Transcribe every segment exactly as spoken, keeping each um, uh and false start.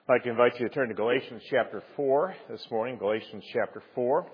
I'd like to invite you to turn to Galatians chapter four this morning, Galatians chapter four.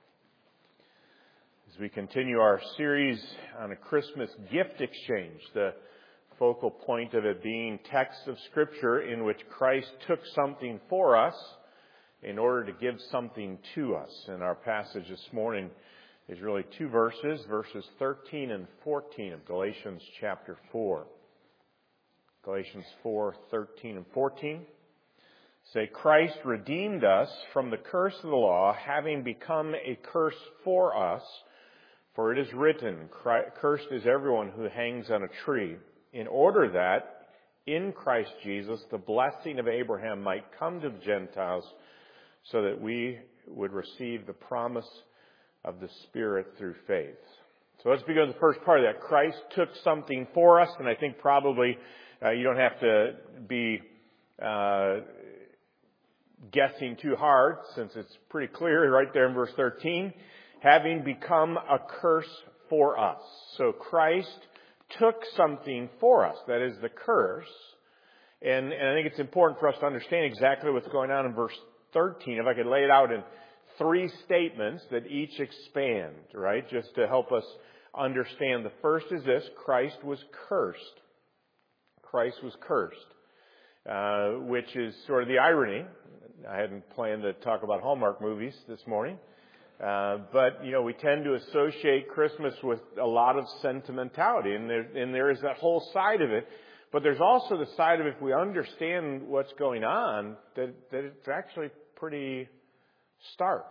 As we continue our series on a Christmas gift exchange, the focal point of it being texts of Scripture in which Christ took something for us in order to give something to us. And our passage this morning is really two verses, verses thirteen and fourteen of Galatians chapter four. Galatians four, thirteen and fourteen. Say, Christ redeemed us from the curse of the law, having become a curse for us. For it is written, cursed is everyone who hangs on a tree, in order that in Christ Jesus the blessing of Abraham might come to the Gentiles, so that we would receive the promise of the Spirit through faith. So let's begin with the first part of that. Christ took something for us, and I think probably uh, you don't have to be uh, guessing too hard, since it's pretty clear right there in verse thirteen. Having become a curse for us. So Christ took something for us, that is the curse. And, and I think it's important for us to understand exactly what's going on in verse thirteen. If I could lay it out in three statements that each expand, right, just to help us understand. The first is this: Christ was cursed. Christ was cursed, uh, which is sort of the irony. I hadn't planned to talk about Hallmark movies this morning. Uh, but, you know, we tend to associate Christmas with a lot of sentimentality, and there, and there is that whole side of it. But there's also the side of, if we understand what's going on, that, that it's actually pretty stark.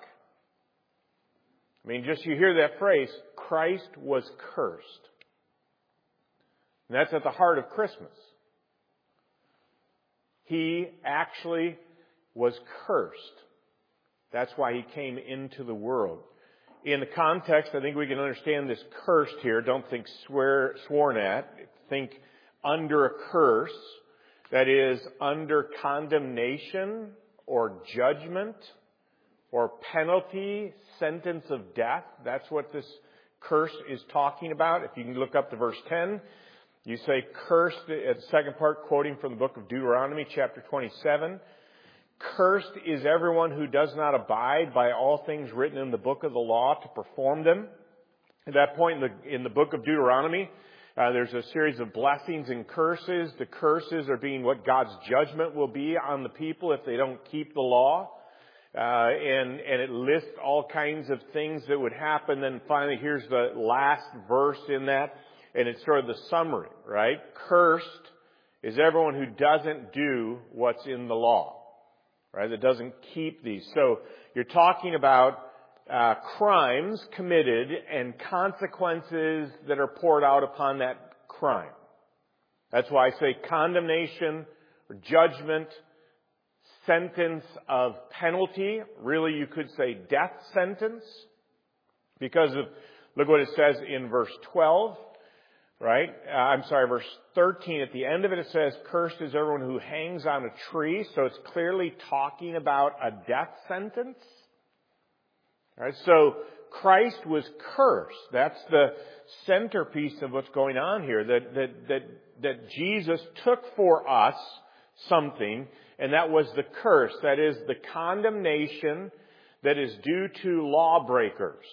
I mean, just you hear that phrase, Christ was cursed. And that's at the heart of Christmas. He actually was cursed. That's why he came into the world. In the context, I think we can understand this cursed here. Don't think swear, sworn at. Think under a curse. That is, under condemnation or judgment or penalty, sentence of death. That's what this curse is talking about. If you can look up to verse ten, you say cursed, at the second part, quoting from the book of Deuteronomy, chapter twenty-seven. Cursed is everyone who does not abide by all things written in the book of the law to perform them. At that point in the, in the book of Deuteronomy, uh, there's a series of blessings and curses. The curses are being what God's judgment will be on the people if they don't keep the law. Uh, and, and it lists all kinds of things that would happen. Then finally, here's the last verse in that, and it's sort of the summary, right? Cursed is everyone who doesn't do what's in the law. Right, that doesn't keep these. So you're talking about uh, crimes committed and consequences that are poured out upon that crime. That's why I say condemnation or judgment, sentence of penalty. Really, you could say death sentence, because of, look what it says in verse twelve. Right? Uh, I'm sorry, verse thirteen. At the end of it, it says, cursed is everyone who hangs on a tree. So it's clearly talking about a death sentence. Right? So Christ was cursed. That's the centerpiece of what's going on here. That, that, that, that Jesus took for us something, and that was the curse. That is the condemnation that is due to lawbreakers.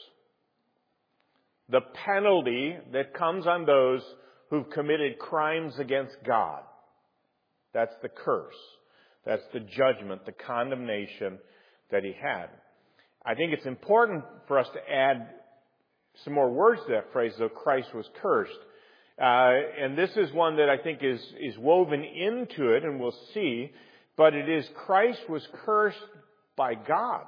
The penalty that comes on those who've committed crimes against God. That's the curse. That's the judgment, the condemnation that he had. I think it's important for us to add some more words to that phrase, though Christ was cursed. Uh, and this is one that I think is, is woven into it, and we'll see. But it is Christ was cursed by God.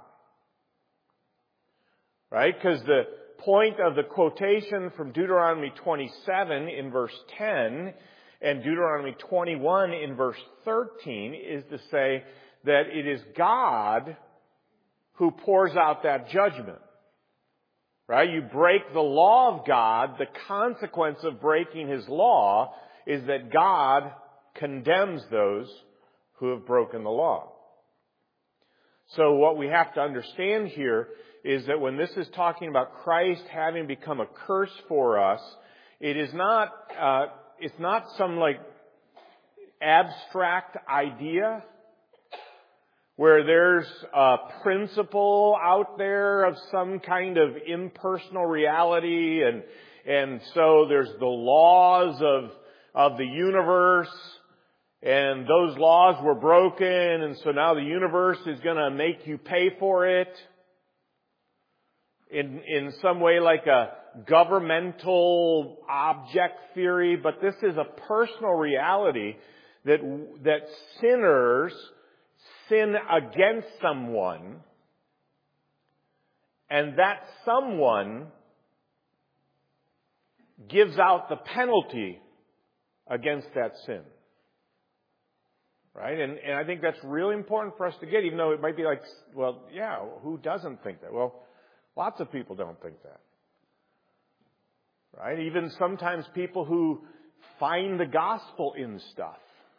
Right? Because the point of the quotation from Deuteronomy twenty-seven in verse ten and Deuteronomy twenty-one in verse thirteen is to say that it is God who pours out that judgment. Right? You break the law of God, the consequence of breaking his law is that God condemns those who have broken the law. So what we have to understand here is that when this is talking about Christ having become a curse for us, it is not, uh, it's not some like abstract idea. where there's a principle out there of some kind of impersonal reality, and and so there's the laws of of the universe, and those laws were broken, and so now the universe is going to make you pay for it in in some way, like a governmental object theory. But this is a personal reality that that sinners sin against someone, and that someone gives out the penalty against that sin. Right? And, and I think that's really important for us to get, even though it might be like, well, yeah, who doesn't think that? Well, lots of people don't think that. Right? Even sometimes people who find the gospel in stuff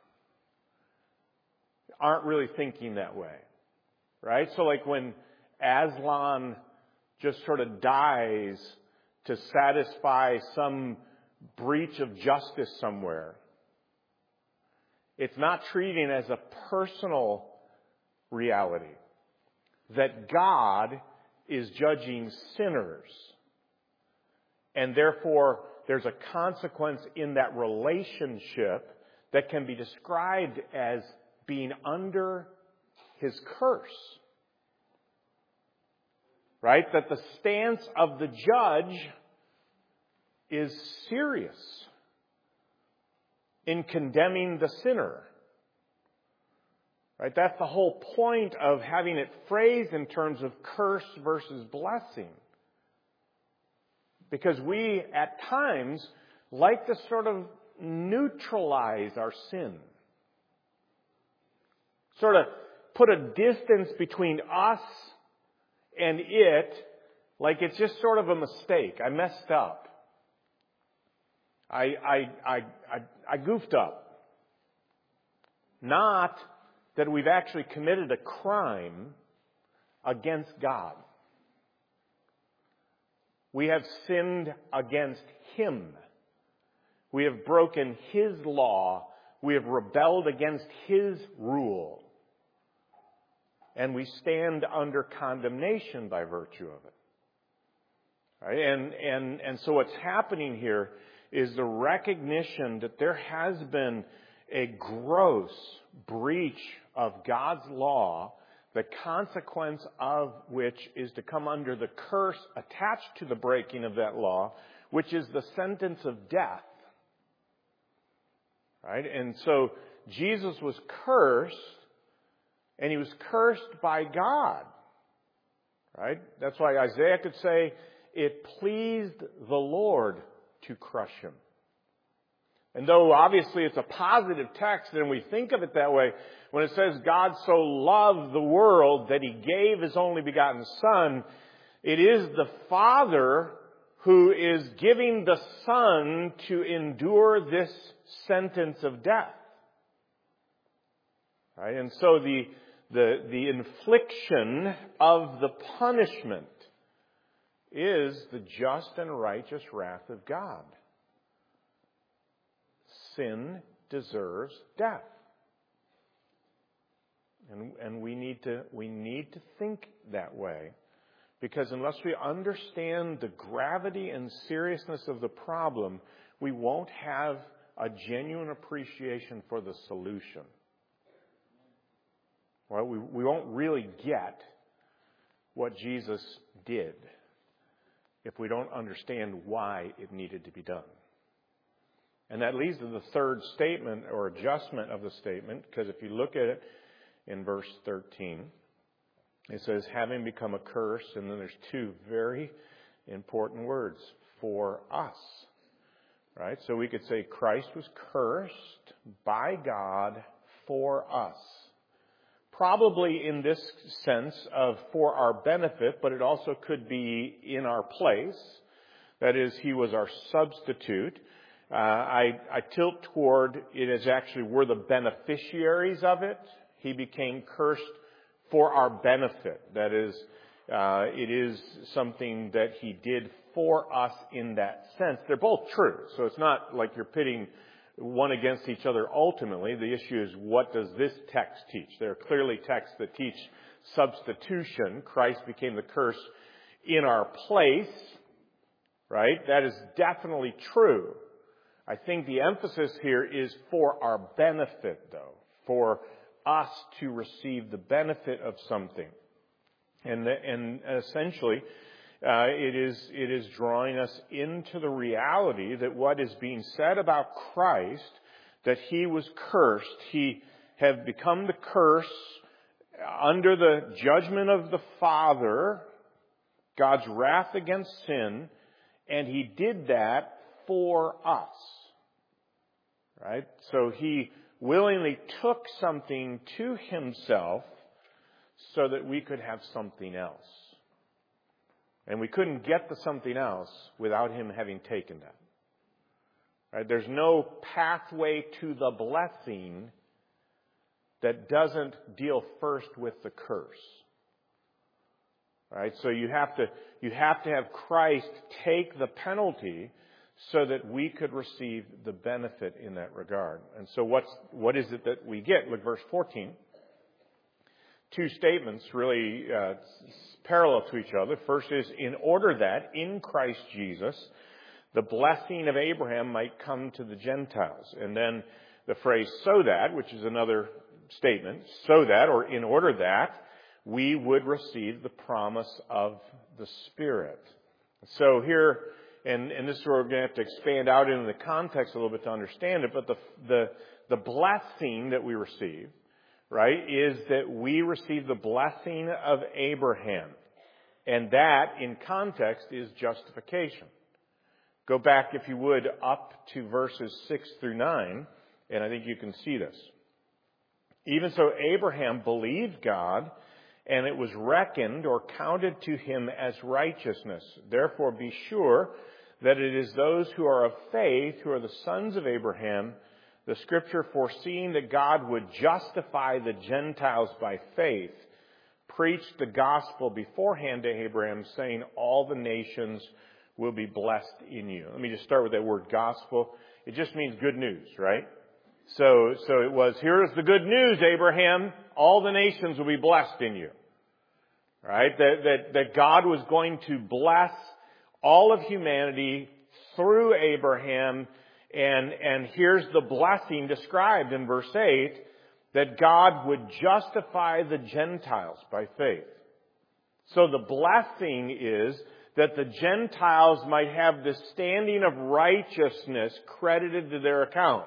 aren't really thinking that way. Right? So like when Aslan just sort of dies to satisfy some breach of justice somewhere, it's not treating it as a personal reality. That God is judging sinners. And therefore, there's a consequence in that relationship that can be described as being under His curse. Right? That the stance of the judge is serious in condemning the sinner. Right? That's the whole point of having it phrased in terms of curse versus blessing. Because we, at times, like to sort of neutralize our sin. Sort of put a distance between us and it, like it's just sort of a mistake. I messed up. I, I, I, I, I goofed up. Not that we've actually committed a crime against God. We have sinned against Him. We have broken His law. We have rebelled against His rule. And we stand under condemnation by virtue of it. Right? And, and, and so what's happening here is the recognition that there has been a gross breach of God's law, the consequence of which is to come under the curse attached to the breaking of that law, which is the sentence of death. Right? And so Jesus was cursed, and He was cursed by God. Right? That's why Isaiah could say, it pleased the Lord to crush Him. And though obviously it's a positive text, and we think of it that way, when it says God so loved the world that He gave His only begotten Son, it is the Father who is giving the Son to endure this sentence of death. Right? And so the, the, the infliction of the punishment is the just and righteous wrath of God. Sin deserves death. And, and we need to, we need to think that way. Because unless we understand the gravity and seriousness of the problem, we won't have a genuine appreciation for the solution. Well, we, we won't really get what Jesus did if we don't understand why it needed to be done. And that leads to the third statement or adjustment of the statement, because if you look at it in verse thirteen, it says, having become a curse, and then there's two very important words, for us. Right? So we could say Christ was cursed by God for us. Probably in this sense of for our benefit, but it also could be in our place. That is, He was our substitute. Uh, I, I tilt toward it as actually we're the beneficiaries of it. He became cursed for our benefit. That is, uh, it is something that He did for us in that sense. They're both true. So it's not like you're pitting one against each other ultimately. The issue is, what does this text teach? There are clearly texts that teach substitution. Christ became the curse in our place, right? That is definitely true. I think the emphasis here is for our benefit, though, for us to receive the benefit of something. And, and essentially, uh, it is, it is drawing us into the reality that what is being said about Christ, that he was cursed, he had become the curse under the judgment of the Father, God's wrath against sin, and he did that for us. Right? So he willingly took something to himself so that we could have something else. And we couldn't get the something else without him having taken that. Right? There's no pathway to the blessing that doesn't deal first with the curse. Right? So you have to, you have to have Christ take the penalty so that we could receive the benefit in that regard. And so what's, what is it that we get? Look, verse fourteen. Two statements really uh, parallel to each other. First is, in order that in Christ Jesus, the blessing of Abraham might come to the Gentiles. And then the phrase, so that, which is another statement, so that, or in order that, we would receive the promise of the Spirit. So here, and, and this is where we're going to have to expand out into the context a little bit to understand it, but the, the, the blessing that we receive, right, is that we receive the blessing of Abraham. And that, in context, is justification. Go back, if you would, up to verses six through nine, and I think you can see this. Even so, Abraham believed God, and it was reckoned or counted to him as righteousness. Therefore, be sure that it is those who are of faith who are the sons of Abraham. The Scripture, foreseeing that God would justify the Gentiles by faith, preached the gospel beforehand to Abraham, saying, all the nations will be blessed in you. Let me just start with that word gospel. It just means good news, right? So, so it was, here's the good news, Abraham. All the nations will be blessed in you. Right? That, that, that God was going to bless all of humanity through Abraham. And, and here's the blessing described in verse eight, that God would justify the Gentiles by faith. So the blessing is that the Gentiles might have the standing of righteousness credited to their account.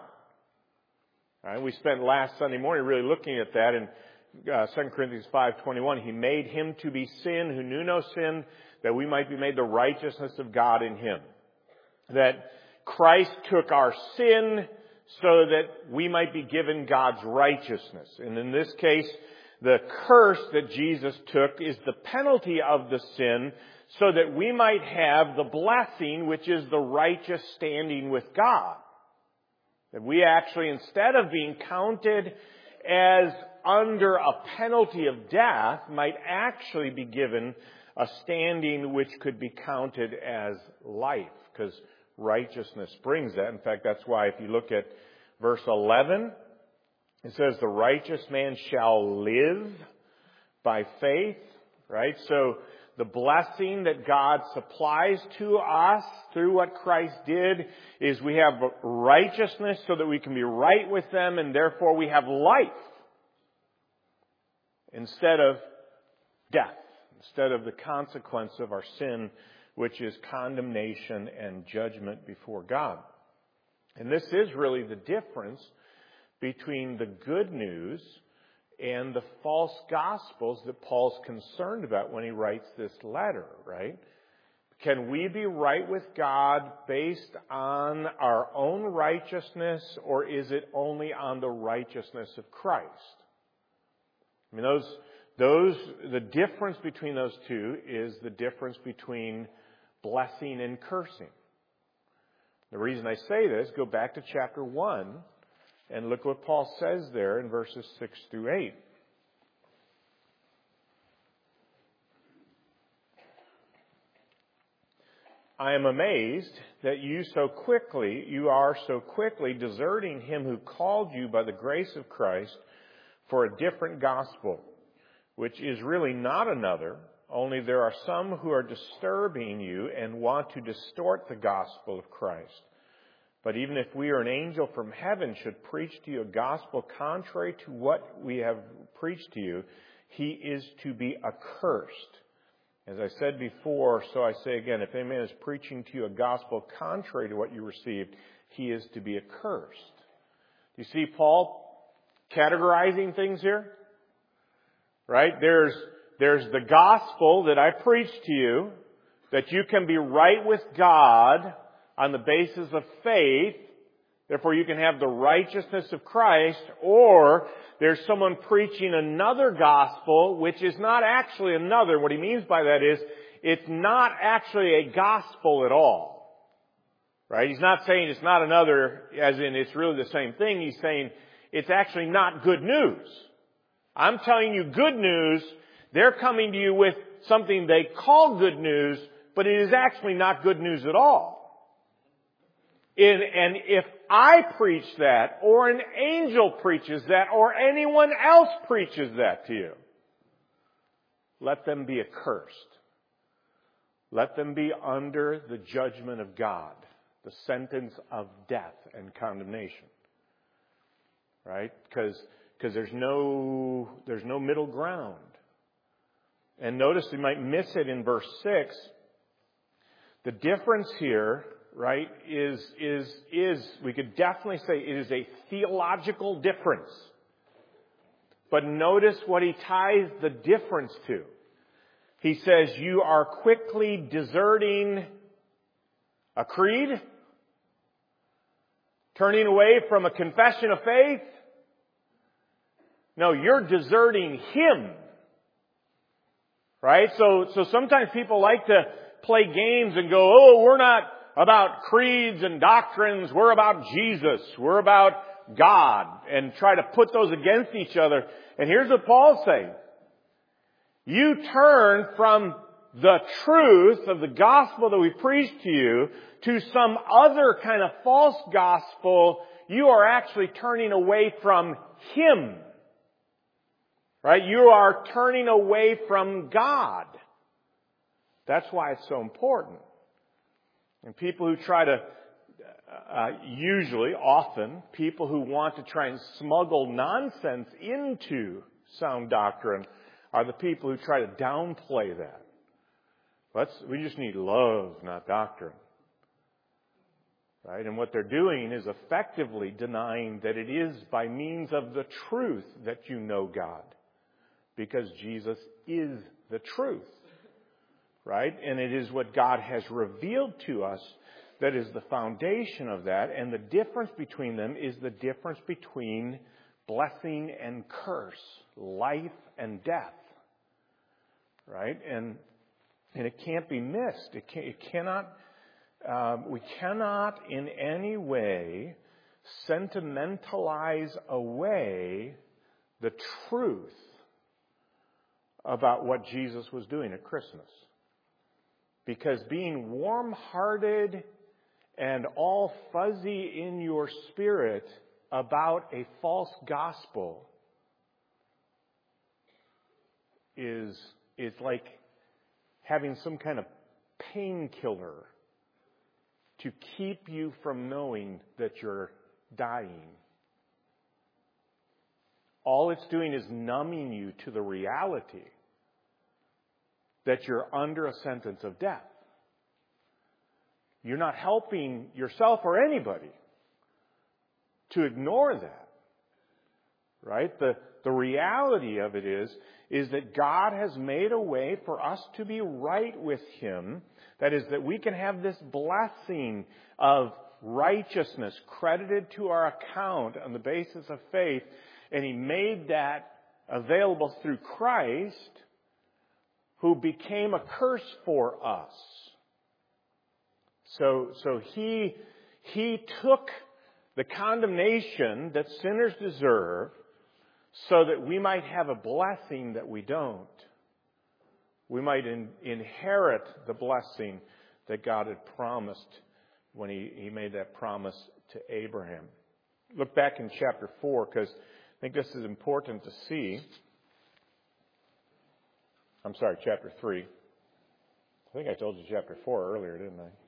All right, we spent last Sunday morning really looking at that in uh, Second Corinthians five twenty-one. He made him to be sin who knew no sin, that we might be made the righteousness of God in him. That Christ took our sin so that we might be given God's righteousness. And in this case, the curse that Jesus took is the penalty of the sin so that we might have the blessing, which is the righteous standing with God. That we actually, instead of being counted as under a penalty of death, might actually be given a standing which could be counted as life, because righteousness brings that. In fact, that's why if you look at verse eleven, it says, the righteous man shall live by faith, right? So the blessing that God supplies to us through what Christ did is we have righteousness so that we can be right with them, and therefore we have life instead of death, instead of the consequence of our sin, which is condemnation and judgment before God. And this is really the difference between the good news and the false gospels that Paul's concerned about when he writes this letter, right? Can we be right with God based on our own righteousness, or is it only on the righteousness of Christ? I mean, those, those, the difference between those two is the difference between blessing and cursing. The reason I say this, go back to chapter one and look what Paul says there in verses six through eight. I am amazed that you so quickly, you are so quickly deserting him who called you by the grace of Christ for a different gospel, which is really not another, only there are some who are disturbing you and want to distort the gospel of Christ. But even if we or an angel from heaven should preach to you a gospel contrary to what we have preached to you, he is to be accursed. As I said before, so I say again, if any man is preaching to you a gospel contrary to what you received, he is to be accursed. Do you see Paul categorizing things here? Right? There's, there's the gospel that I preached to you, that you can be right with God on the basis of faith, therefore you can have the righteousness of Christ, or there's someone preaching another gospel, which is not actually another. What he means by that is, it's not actually a gospel at all. Right? He's not saying it's not another, as in it's really the same thing. He's saying it's actually not good news. I'm telling you good news. They're coming to you with something they call good news, but it is actually not good news at all. In, and if I preach that, or an angel preaches that, or anyone else preaches that to you, let them be accursed. Let them be under the judgment of God, the sentence of death and condemnation. Right? Because because there's no there's no middle ground. And notice you might miss it in verse six. The difference here, right, is, is, is, we could definitely say it is a theological difference. But notice what he ties the difference to. He says, you are quickly deserting a creed, turning away from a confession of faith. No, you're deserting him. Right? So, so sometimes people like to play games and go, oh, we're not about creeds and doctrines. We're about Jesus. We're about God. And try to put those against each other. And here's what Paul's saying. You turn from the truth of the gospel that we preached to you to some other kind of false gospel. You are actually turning away from him. Right? You are turning away from God. That's why it's so important. And people who try to, uh, usually, often, people who want to try and smuggle nonsense into sound doctrine are the people who try to downplay that. Let's, we just need love, not doctrine. Right? And what they're doing is effectively denying that it is by means of the truth that you know God. Because Jesus is the truth. Right? And it is what God has revealed to us that is the foundation of that. And the difference between them is the difference between blessing and curse, life and death. Right? And and it can't be missed. It, can, it cannot. Um, we cannot in any way sentimentalize away the truth about what Jesus was doing at Christmas. Because being warm-hearted and all fuzzy in your spirit about a false gospel is, is like having some kind of painkiller to keep you from knowing that you're dying. All it's doing is numbing you to the reality that you're under a sentence of death. You're not helping yourself or anybody to ignore that. Right? The, the reality of it is, is that God has made a way for us to be right with him. That is, that we can have this blessing of righteousness credited to our account on the basis of faith. And he made that available through Christ, who became a curse for us. So, so he, he took the condemnation that sinners deserve so that we might have a blessing that we don't. We might in, inherit the blessing that God had promised when he, he made that promise to Abraham. Look back in chapter four, because I think this is important to see. I'm sorry, chapter three. I think I told you chapter four earlier, didn't I?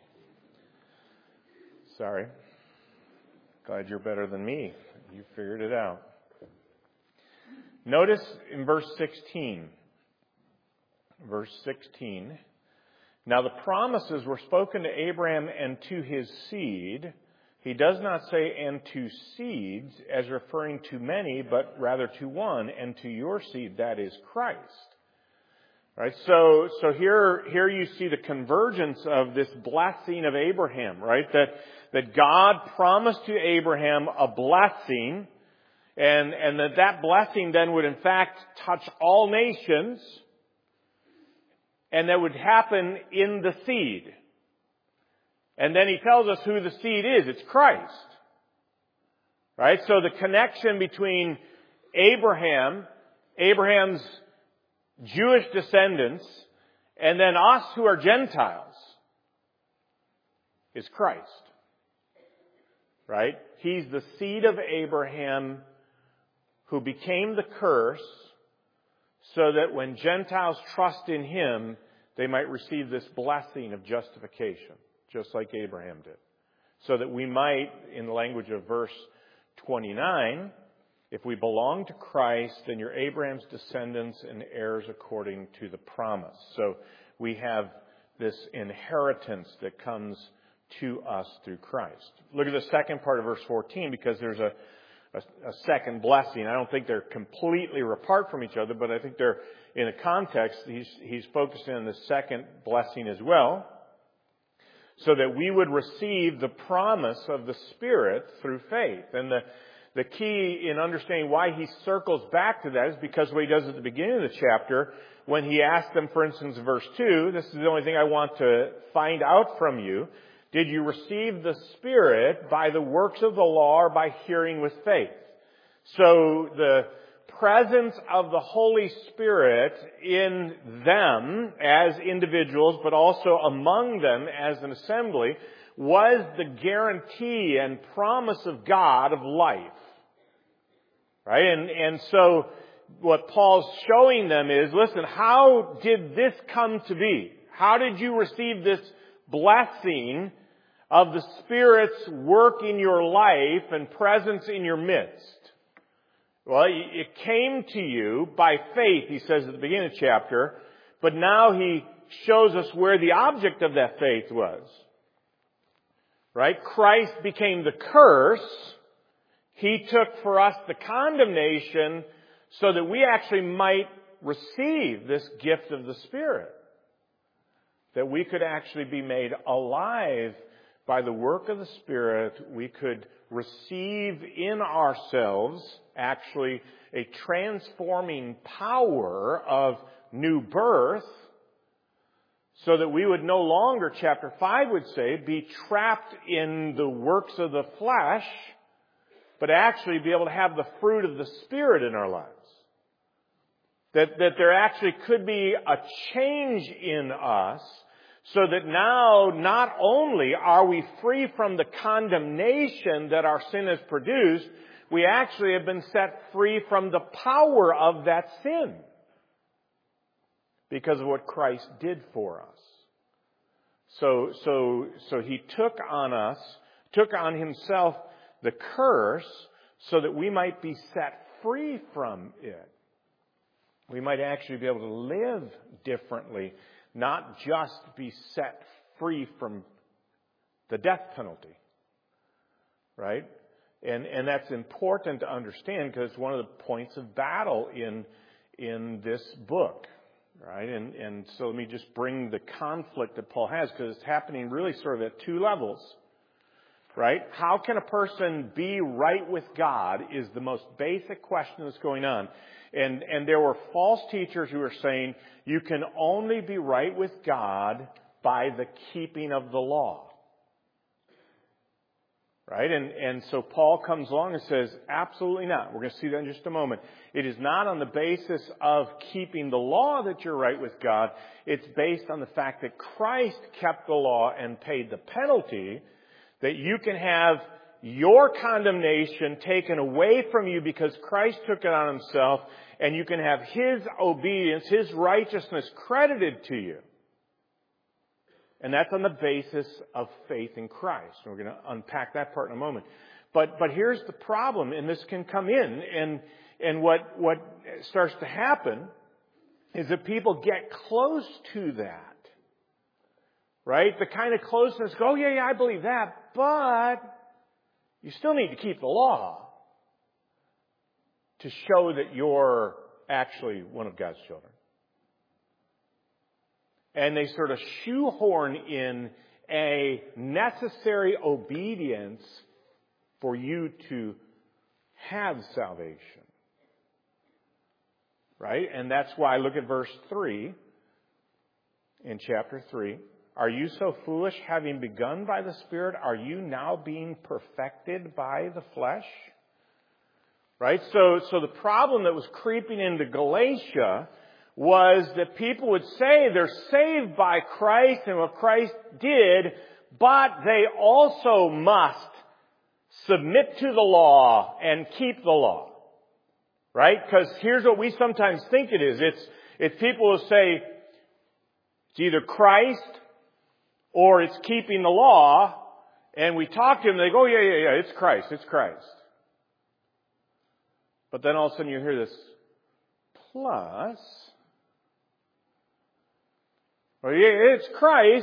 Sorry. Glad you're better than me. You figured it out. Notice in verse sixteen. Verse sixteen. Now the promises were spoken to Abraham and to his seed. He does not say and to seeds as referring to many, but rather to one, and to your seed, that is Christ. Right? So, so here, here you see the convergence of this blessing of Abraham, right? That, that God promised to Abraham a blessing, and, and that that blessing then would in fact touch all nations, and that would happen in the seed. And then he tells us who the seed is. It's Christ. Right? So the connection between Abraham, Abraham's Jewish descendants, and then us who are Gentiles is Christ. Right? He's the seed of Abraham who became the curse so that when Gentiles trust in him, they might receive this blessing of justification, just like Abraham did. So that we might, in the language of verse twenty-nine, if we belong to Christ, then you're Abraham's descendants and heirs according to the promise. So we have this inheritance that comes to us through Christ. Look at the second part of verse fourteen, because there's a, a, a second blessing. I don't think they're completely apart from each other, but I think they're in a context. He's, he's focusing on the second blessing as well, so that we would receive the promise of the Spirit through faith. And the The key in understanding why he circles back to that is because what he does at the beginning of the chapter, when he asks them, for instance, in verse two, this is the only thing I want to find out from you. Did you receive the Spirit by the works of the law or by hearing with faith? So the presence of the Holy Spirit in them as individuals, but also among them as an assembly, was the guarantee and promise of God of life. Right? And, and so what Paul's showing them is, listen, how did this come to be? How did you receive this blessing of the Spirit's work in your life and presence in your midst? Well, it came to you by faith, he says at the beginning of the chapter, but now he shows us where the object of that faith was. Right? Christ became the curse. He took for us the condemnation so that we actually might receive this gift of the Spirit. That we could actually be made alive by the work of the Spirit. We could receive in ourselves actually a transforming power of new birth, so that we would no longer, chapter five would say, be trapped in the works of the flesh, but actually be able to have the fruit of the Spirit in our lives. That, that there actually could be a change in us, so that now not only are we free from the condemnation that our sin has produced, we actually have been set free from the power of that sin, because of what Christ did for us. So, so, so he took on us, took on himself the curse so that we might be set free from it. We might actually be able to live differently, not just be set free from the death penalty. Right? And, and that's important to understand, because it's one of the points of battle in, in this book. Right? And, and so let me just bring the conflict that Paul has, because it's happening really sort of at two levels. Right? How can a person be right with God is the most basic question that's going on. And, and there were false teachers who were saying you can only be right with God by the keeping of the law. Right? And, and so Paul comes along and says, absolutely not. We're going to see that in just a moment. It is not on the basis of keeping the law that you're right with God. It's based on the fact that Christ kept the law and paid the penalty, that you can have your condemnation taken away from you because Christ took it on himself, and you can have his obedience, his righteousness credited to you. And that's on the basis of faith in Christ. And we're going to unpack that part in a moment. But but here's the problem, and this can come in, and and what what starts to happen is that people get close to that. Right? The kind of closeness, go, oh, yeah, yeah, I believe that, but you still need to keep the law to show that you're actually one of God's children. And they sort of shoehorn in a necessary obedience for you to have salvation. Right? And that's why, look at verse three in chapter three. Are you so foolish, having begun by the Spirit, are you now being perfected by the flesh? Right? So, so the problem that was creeping into Galatia was that people would say they're saved by Christ and what Christ did, but they also must submit to the law and keep the law. Right? Because here's what we sometimes think it is. It's, it's people who say it's either Christ or it's keeping the law, and we talk to them, they go, oh, yeah, yeah, yeah, it's Christ, it's Christ. But then all of a sudden you hear this, plus, well, yeah, it's Christ,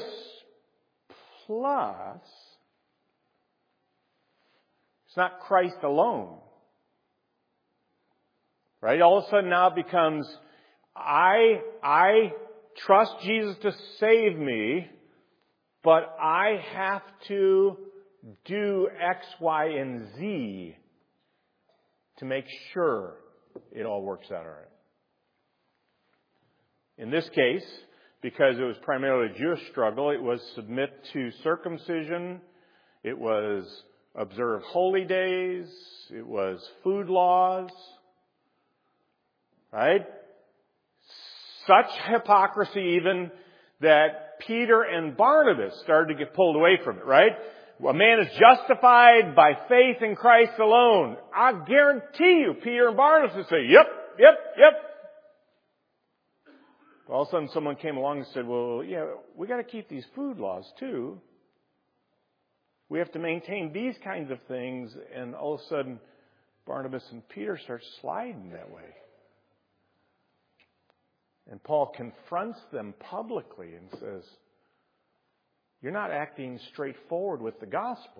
plus, it's not Christ alone. Right? All of a sudden now it becomes, I, I trust Jesus to save me, but I have to do X, Y, and Z to make sure it all works out all right. In this case, because it was primarily a Jewish struggle, it was submit to circumcision, it was observe holy days, it was food laws, right? Such hypocrisy even that Peter and Barnabas started to get pulled away from it, right? A man is justified by faith in Christ alone. I guarantee you, Peter and Barnabas would say, yep, yep, yep. All of a sudden someone came along and said, well, yeah, we got to keep these food laws too. We have to maintain these kinds of things. And all of a sudden, Barnabas and Peter start sliding that way. And Paul confronts them publicly and says, you're not acting straightforward with the gospel.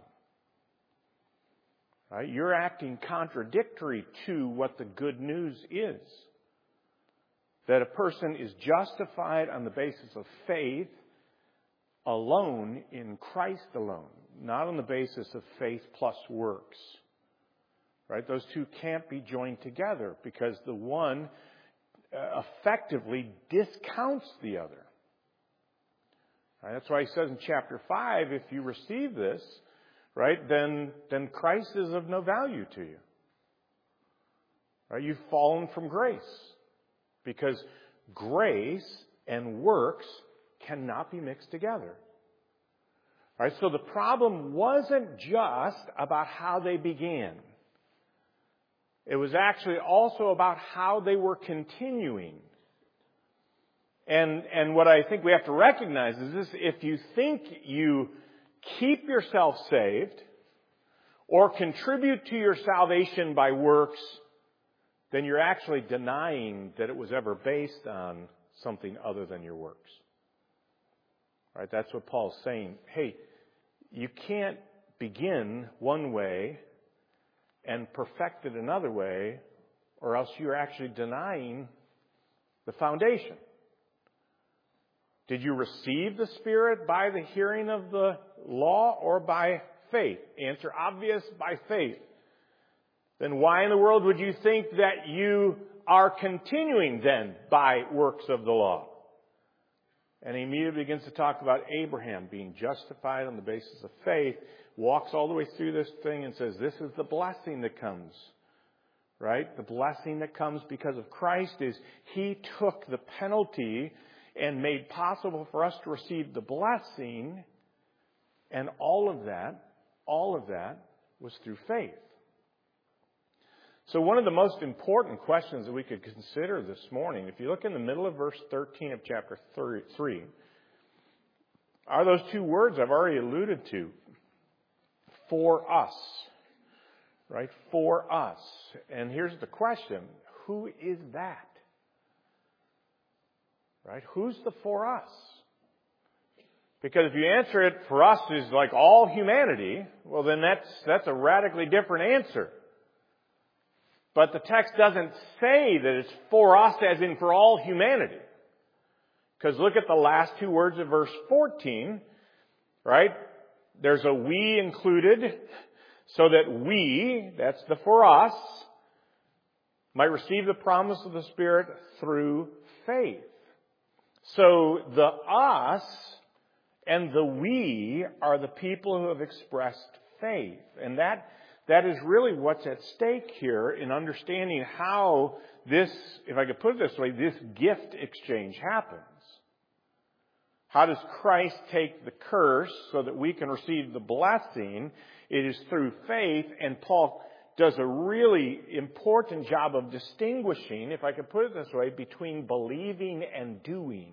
Right? You're acting contradictory to what the good news is. That a person is justified on the basis of faith alone in Christ alone, not on the basis of faith plus works. Right? Those two can't be joined together because the one effectively discounts the other. Right? That's why he says in chapter five, if you receive this, right, then, then Christ is of no value to you. Right? You've fallen from grace. Because grace and works cannot be mixed together. Right? So the problem wasn't just about how they began. It was actually also about how they were continuing. And, and what I think we have to recognize is this: if you think you keep yourself saved or contribute to your salvation by works, then you're actually denying that it was ever based on something other than your works. Right? That's what Paul's saying. Hey, you can't begin one way and perfect it another way, or else you're actually denying the foundation. Did you receive the Spirit by the hearing of the law or by faith? Answer obvious, by faith. Then why in the world would you think that you are continuing then by works of the law? And he immediately begins to talk about Abraham being justified on the basis of faith, walks all the way through this thing and says, this is the blessing that comes. Right? The blessing that comes because of Christ is He took the penalty and made possible for us to receive the blessing. And all of that, all of that was through faith. So one of the most important questions that we could consider this morning, if you look in the middle of verse thirteen of chapter three, are those two words I've already alluded to. For us. Right? For us. And here's the question. Who is that? Right? Who's the for us? Because if you answer it, for us is like all humanity, well then that's, that's a radically different answer. But the text doesn't say that it's for us as in for all humanity. Because look at the last two words of verse fourteen, right? There's a we included, so that we, that's the for us, might receive the promise of the Spirit through faith. So the us and the we are the people who have expressed faith. And that That is really what's at stake here in understanding how this, if I could put it this way, this gift exchange happens. How does Christ take the curse so that we can receive the blessing? It is through faith, and Paul does a really important job of distinguishing, if I could put it this way, between believing and doing.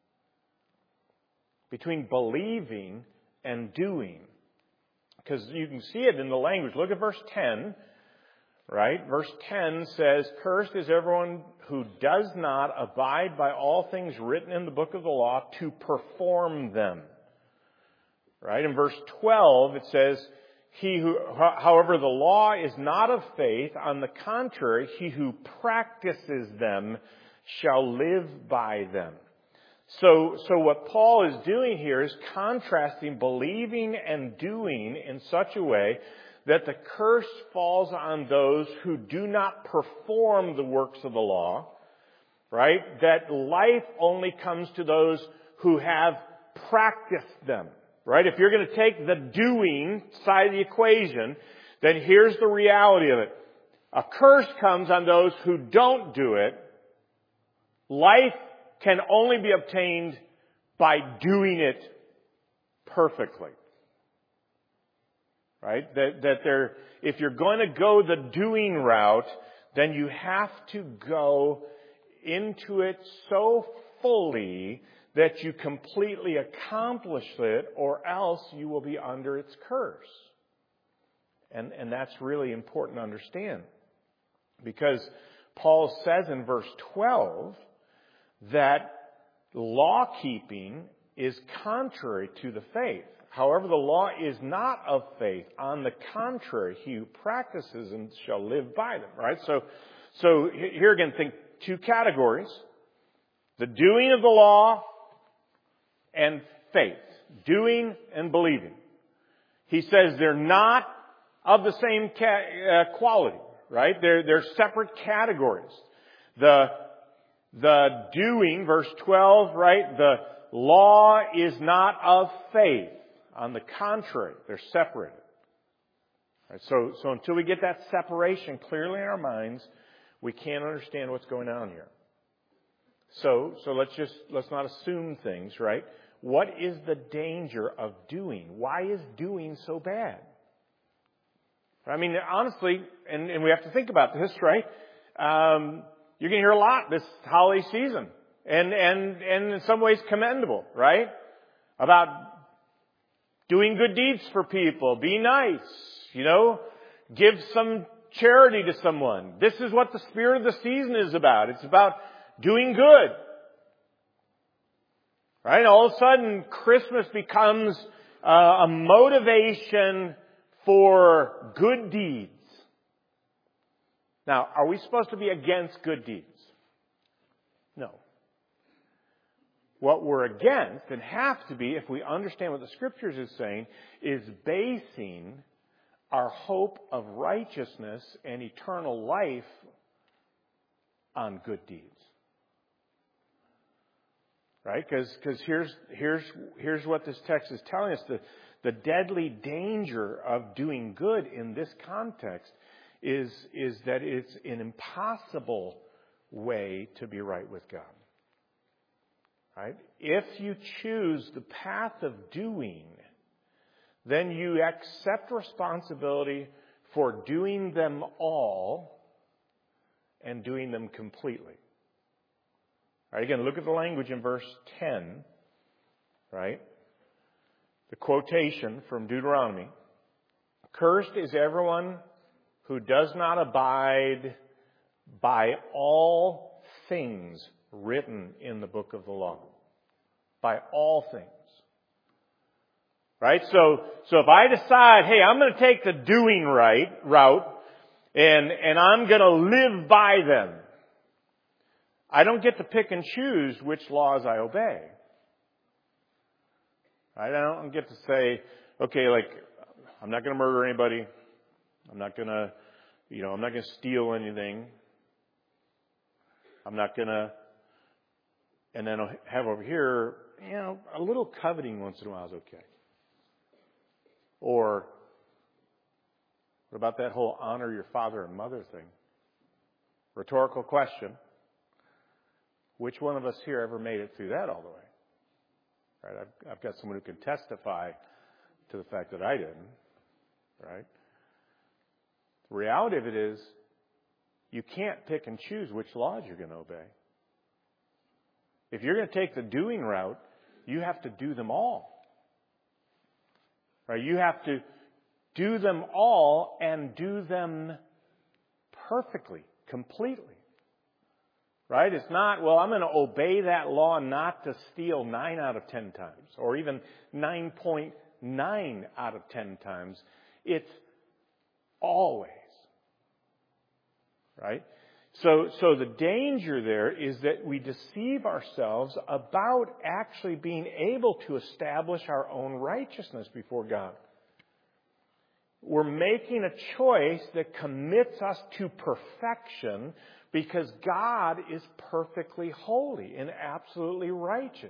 Between believing and doing. Because you can see it in the language. Look at verse ten, right? Verse ten says, cursed is everyone who does not abide by all things written in the book of the law to perform them. Right? In verse twelve, it says, he who, however, the law is not of faith. On the contrary, he who practices them shall live by them. So, so what Paul is doing here is contrasting believing and doing in such a way that the curse falls on those who do not perform the works of the law, right? That life only comes to those who have practiced them, right? If you're going to take the doing side of the equation, then here's the reality of it. A curse comes on those who don't do it. Life can only be obtained by doing it perfectly. Right? That, that there, if you're going to go the doing route, then you have to go into it so fully that you completely accomplish it, or else you will be under its curse. And, and that's really important to understand. Because Paul says in verse twelve, that law-keeping is contrary to the faith. However, the law is not of faith. On the contrary, he who practices and shall live by them. Right? So, so here again, think two categories. The doing of the law and faith. Doing and believing. He says they're not of the same ca- uh, quality. Right? They're, they're separate categories. The The doing, verse twelve, right? The law is not of faith. On the contrary, they're separated. Right, so, so until we get that separation clearly in our minds, we can't understand what's going on here. So, so let's just, let's not assume things, right? What is the danger of doing? Why is doing so bad? I mean, honestly, and, and we have to think about this, right? Um, You're going to hear a lot this holiday season. And, and, and in some ways commendable, right? About doing good deeds for people. Be nice. You know, give some charity to someone. This is what the spirit of the season is about. It's about doing good. Right? All of a sudden, Christmas becomes uh, a motivation for good deeds. Now, are we supposed to be against good deeds? No. What we're against, and have to be, if we understand what the Scriptures is saying, is basing our hope of righteousness and eternal life on good deeds. Right? Because here's, here's, here's what this text is telling us. The, the deadly danger of doing good in this context is, is that it's an impossible way to be right with God. Right? If you choose the path of doing, then you accept responsibility for doing them all and doing them completely. All right, again, look at the language in verse ten, right? The quotation from Deuteronomy. Cursed is everyone who does not abide by all things written in the book of the law. By all things. Right? So, so if I decide, hey, I'm going to take the doing right route and, and I'm going to live by them, I don't get to pick and choose which laws I obey. I don't get to say, okay, like, I'm not going to murder anybody. I'm not going to, you know, I'm not going to steal anything. I'm not going to, and then I'll have over here, you know, a little coveting once in a while is okay. Or, what about that whole honor your father and mother thing? Rhetorical question. Which one of us here ever made it through that all the way? Right? I've, I've got someone who can testify to the fact that I didn't. Right? The reality of it is, you can't pick and choose which laws you're going to obey. If you're going to take the doing route, you have to do them all. Right? You have to do them all and do them perfectly, completely. Right? It's not, well, I'm going to obey that law not to steal nine out of ten times, or even nine point nine out of ten times. It's always. Right? So, so the danger there is that we deceive ourselves about actually being able to establish our own righteousness before God. We're making a choice that commits us to perfection because God is perfectly holy and absolutely righteous.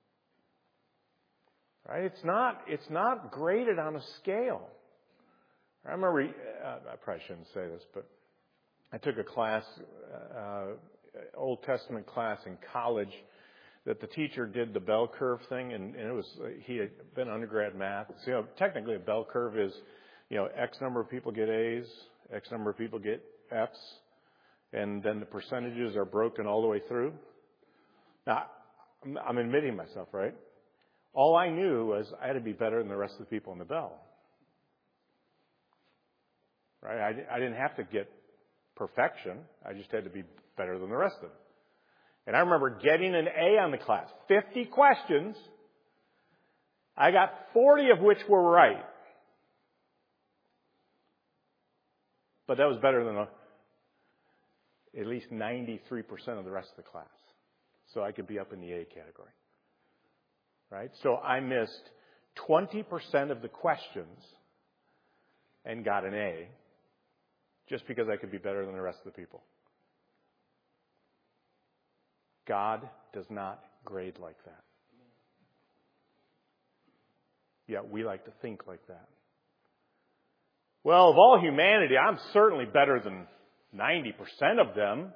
Right? It's not, it's not graded on a scale. I remember, uh, I probably shouldn't say this, but I took a class, uh, Old Testament class in college, that the teacher did the bell curve thing, and, and it was, he had been undergrad math. So, you know, technically a bell curve is, you know, X number of people get A's, X number of people get F's, and then the percentages are broken all the way through. Now, I'm admitting myself, right? All I knew was I had to be better than the rest of the people in the bell. Right? I, I didn't have to get perfection. I just had to be better than the rest of them. And I remember getting an A on the class. fifty questions. I got forty of which were right. But that was better than a, at least ninety-three percent of the rest of the class. So I could be up in the A category. Right? So I missed twenty percent of the questions and got an A just because I could be better than the rest of the people. God does not grade like that. Yet we like to think like that. Well, of all humanity, I'm certainly better than ninety percent of them.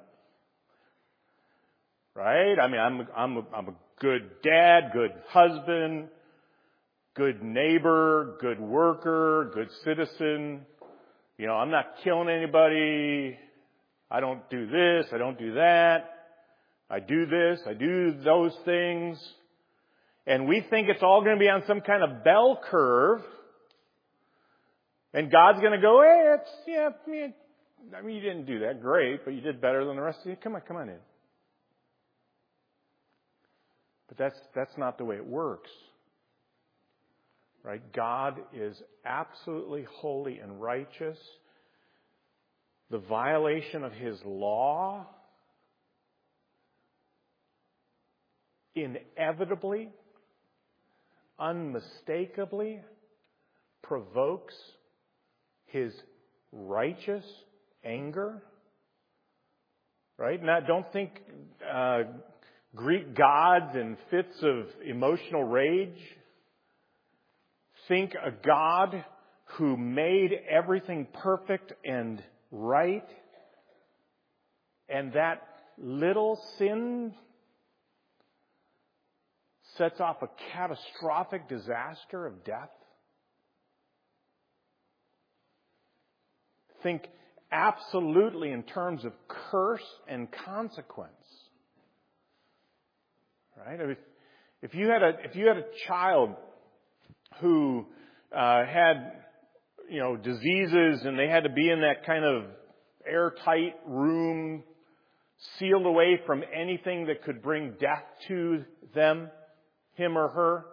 Right? I mean, I'm, I'm, a, I'm a good dad, good husband, good neighbor, good worker, good citizen. You know, I'm not killing anybody. I don't do this. I don't do that. I do this. I do those things. And we think it's all going to be on some kind of bell curve. And God's going to go, hey, it's, yeah, I mean, you didn't do that great, but you did better than the rest of you. Come on, come on in. But that's, that's not the way it works. Right? God is absolutely holy and righteous. The violation of His law inevitably, unmistakably provokes His righteous anger. Right? Now, don't think uh, Greek gods in fits of emotional rage. Think a God who made everything perfect and right, and that little sin sets off a catastrophic disaster of death. Think absolutely in terms of curse and consequence. Right? If, if you had a if you had a child who uh, had you know diseases and they had to be in that kind of airtight room, sealed away from anything that could bring death to them, him or her,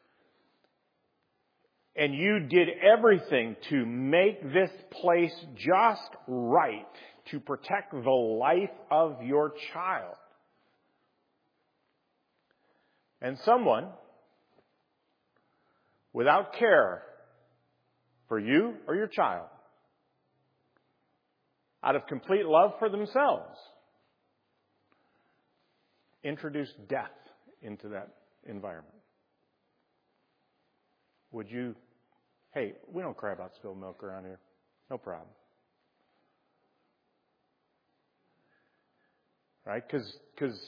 and you did everything to make this place just right to protect the life of your child. And someone, without care for you or your child, out of complete love for themselves, introduced death into that environment. Would you, hey, we don't cry about spilled milk around here. No problem. Right? Because because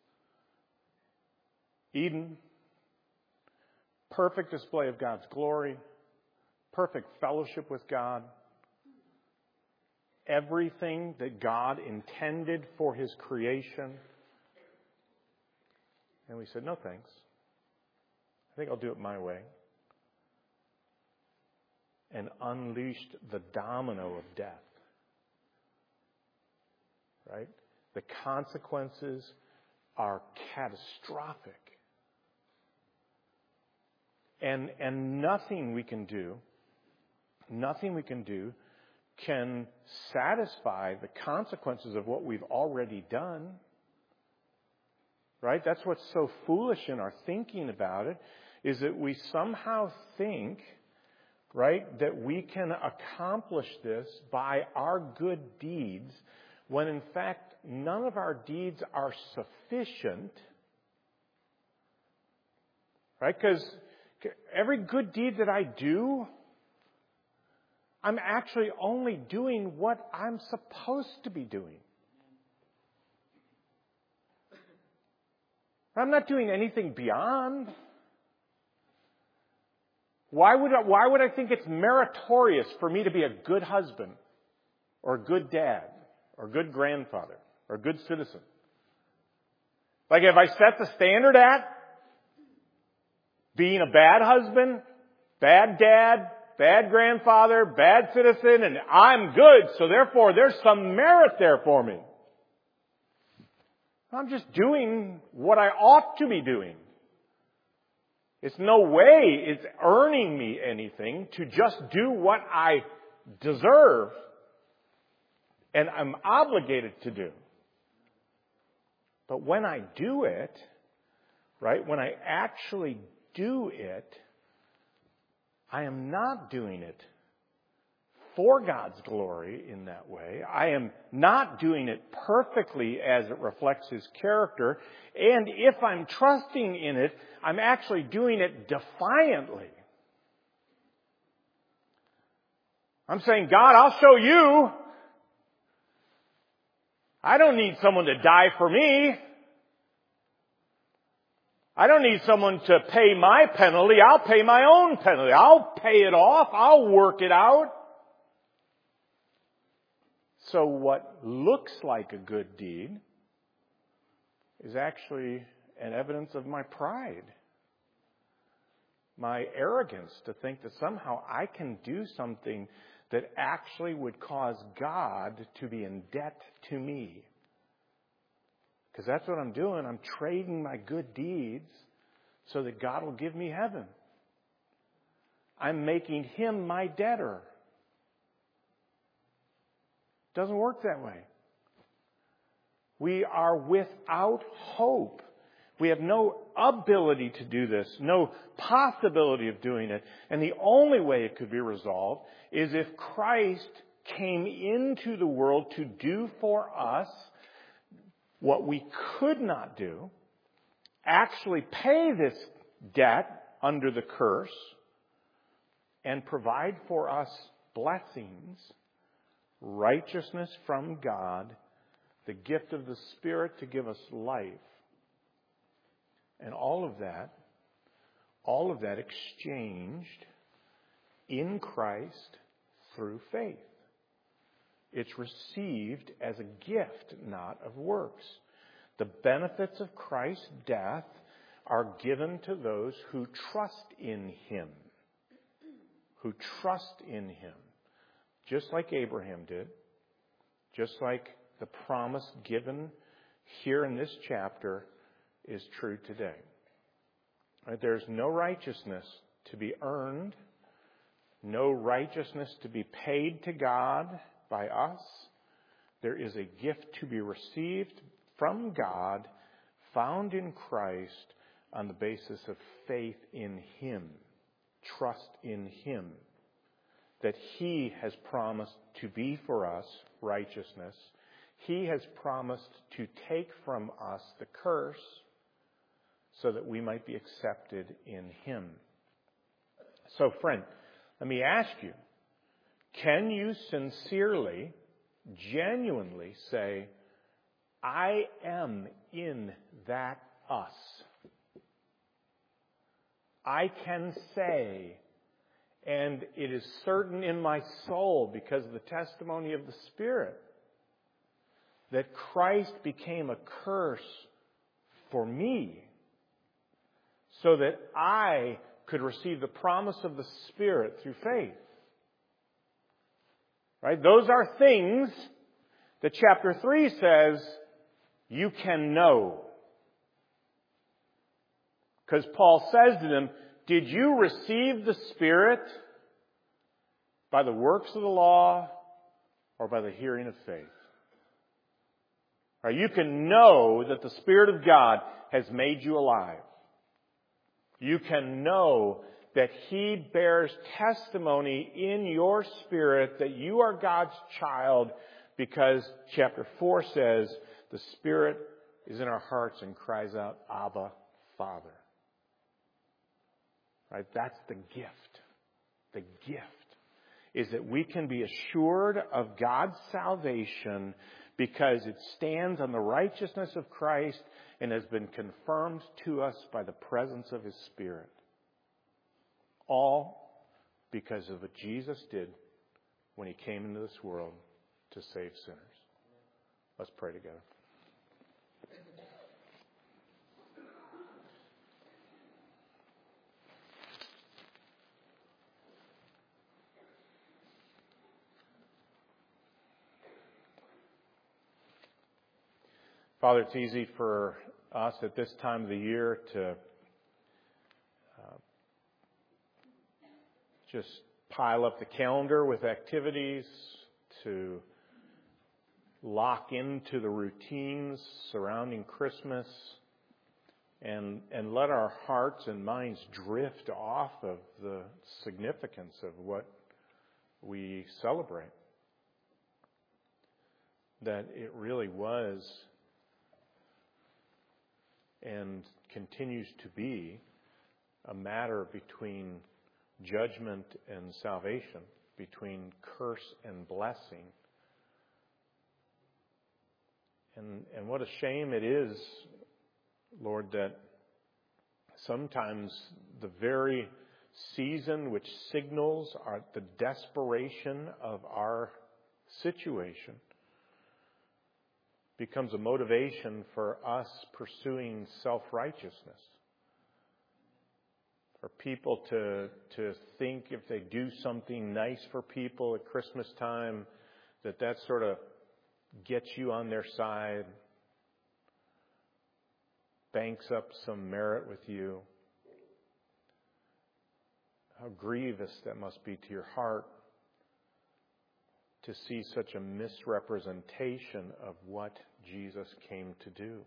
Eden, perfect display of God's glory, perfect fellowship with God, everything that God intended for His creation. And we said, no thanks. I think I'll do it my way. And unleashed the domino of death. Right? The consequences are catastrophic. And and nothing we can do, nothing we can do can satisfy the consequences of what we've already done. Right? That's what's so foolish in our thinking about it, is that we somehow think, right, that we can accomplish this by our good deeds, when in fact none of our deeds are sufficient. Right? Because every good deed that I do, I'm actually only doing what I'm supposed to be doing. I'm not doing anything beyond. Why would I, why would I think it's meritorious for me to be a good husband or a good dad or a good grandfather or a good citizen? Like if I set the standard at being a bad husband, bad dad, bad grandfather, bad citizen, and I'm good, so therefore there's some merit there for me. I'm just doing what I ought to be doing. It's no way it's earning me anything to just do what I deserve and I'm obligated to do. But when I do it, right, when I actually do it, I am not doing it for God's glory in that way. I am not doing it perfectly as it reflects His character. And if I'm trusting in it, I'm actually doing it defiantly. I'm saying, God, I'll show you. I don't need someone to die for me. I don't need someone to pay my penalty. I'll pay my own penalty. I'll pay it off. I'll work it out. So what looks like a good deed is actually an evidence of my pride. My arrogance to think that somehow I can do something that actually would cause God to be in debt to me. Because that's what I'm doing. I'm trading my good deeds so that God will give me heaven. I'm making Him my debtor. Doesn't work that way. We are without hope. We have no ability to do this, no possibility of doing it. And the only way it could be resolved is if Christ came into the world to do for us what we could not do, actually pay this debt under the curse and provide for us blessings, righteousness from God, the gift of the Spirit to give us life. And all of that, all of that exchanged in Christ through faith. It's received as a gift, not of works. The benefits of Christ's death are given to those who trust in Him. Who trust in Him. Just like Abraham did. Just like the promise given here in this chapter is true today. Right? There's no righteousness to be earned. No righteousness to be paid to God by us. There is a gift to be received from God, found in Christ on the basis of faith in Him, trust in Him, that He has promised to be for us righteousness. He has promised to take from us the curse so that we might be accepted in Him. So, friend, let me ask you, can you sincerely, genuinely say, I am in that us? I can say, and it is certain in my soul because of the testimony of the Spirit, that Christ became a curse for me so that I could receive the promise of the Spirit through faith. Right? Those are things that chapter three says you can know. Because Paul says to them, did you receive the Spirit by the works of the law or by the hearing of faith? Right? You can know that the Spirit of God has made you alive. You can know that He bears testimony in your spirit that you are God's child because chapter four says the Spirit is in our hearts and cries out, Abba, Father. Right? That's the gift. The gift is that we can be assured of God's salvation because it stands on the righteousness of Christ and has been confirmed to us by the presence of His Spirit. All because of what Jesus did when He came into this world to save sinners. Let's pray together. Father, it's easy for us at this time of the year to uh, just pile up the calendar with activities, to lock into the routines surrounding Christmas, and and let our hearts and minds drift off of the significance of what we celebrate. That it really was and continues to be a matter between judgment and salvation, between curse and blessing. And, and what a shame it is, Lord, that sometimes the very season which signals our, the desperation of our situation becomes a motivation for us pursuing self-righteousness. For people to to think if they do something nice for people at Christmas time, that that sort of gets you on their side, banks up some merit with you. How grievous that must be to your heart to see such a misrepresentation of what Jesus came to do.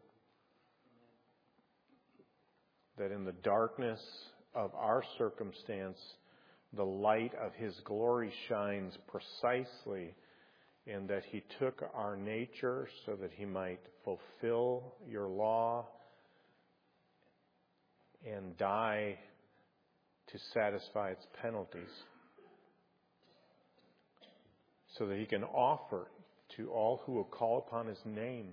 That in the darkness of our circumstance, the light of His glory shines precisely in that He took our nature so that He might fulfill your law and die to satisfy its penalties, so that he can offer to all who will call upon his name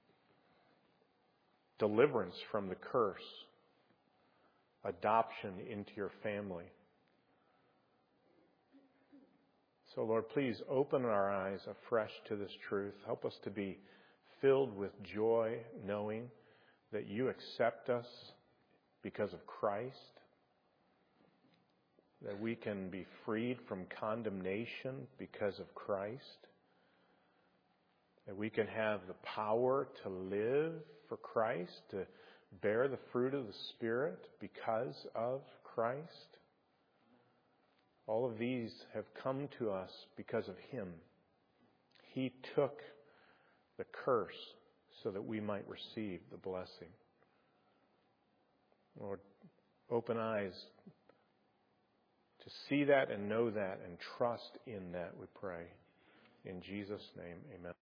deliverance from the curse, adoption into your family. So, Lord, please open our eyes afresh to this truth. Help us to be filled with joy, knowing that you accept us because of Christ, that we can be freed from condemnation because of Christ, that we can have the power to live for Christ, to bear the fruit of the Spirit because of Christ. All of these have come to us because of him. He took the curse so that we might receive the blessing. Lord, open eyes to see that and know that and trust in that, we pray. In Jesus' name, amen.